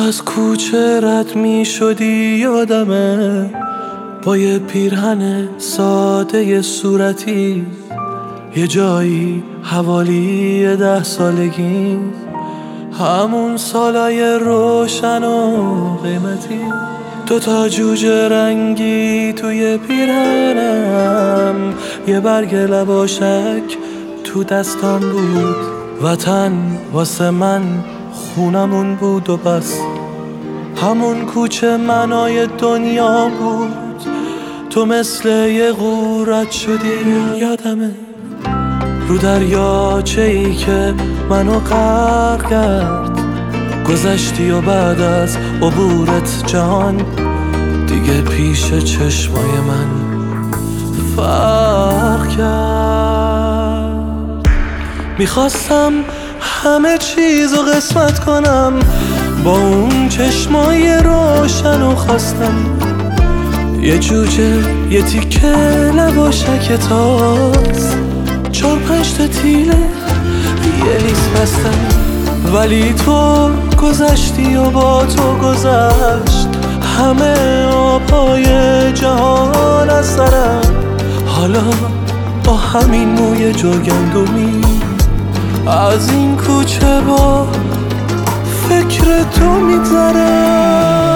از کوچه رد می شدی یادمه، با یه پیرهن ساده صورتی، یه جایی حوالی 10 سالگی، همون سالای روشن و قیمتی. 2 تا جوجه رنگی توی پیرهنم، یه برگ لباشک تو دستام بود. وطن واسه من خونمون بود و بس، همون کوچه منای دنیا بود. تو مثل یه غورت شدی یادمه، رو دریاچه‌ای که منو غرق کرد. گذشتی و بعد از عبورت جهان دیگه پیش چشمای من فرق کرد. میخواستم همه چیزو قسمت کنم با اون چشمای روشن و خواستم یه جوجه، یه تیکه لباشک تاس، 4-5 تا تیله، یه لیس بستم. ولی تو گذشتی و با تو گذشت همه آبهای جهان از سرم. حالا با همین موی جوگندمی از این کوچه با فکر تو میگذرم.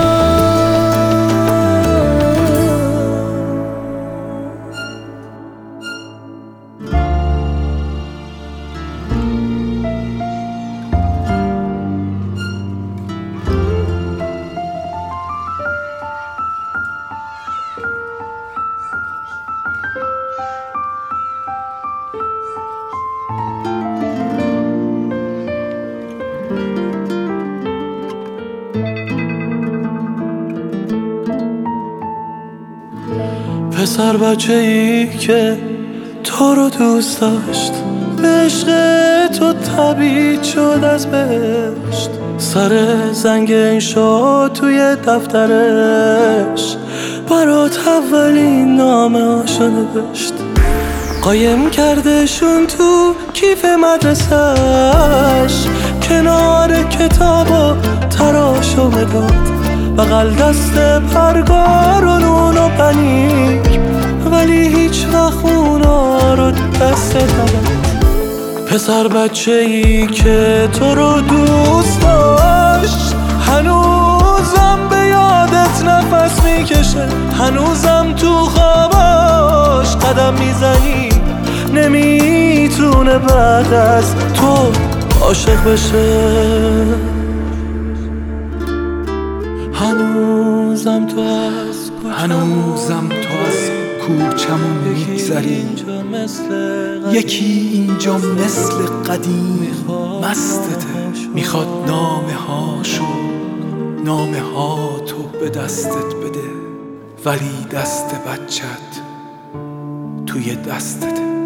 پسر بچه‌ای که تو رو دوست داشت، به عشق تو تبعید شد از بهشت. سر زنگ انشا توی دفترش برات اولین نامه هاشو نوشت. قایم کردشون تو کیف مدرسهش، کنار کتاب و تراش و مداد، بغل دست پرگار و نون و پنیر. ولی هیچ وقت اونا رو دست نداد. پسر بچه‌ای که تو رو دوست داشت هنوزم به یادت نفس میکشه، هنوزم تو خواباش قدم میزنی. نمیتونه بعد از تو عاشق بشه. هنوزم تو از کوچمون میگذری، یکی اینجا مثل قدیم مستته، میخواد نامه ها تو به دستت بده، ولی دست بچت توی دستته.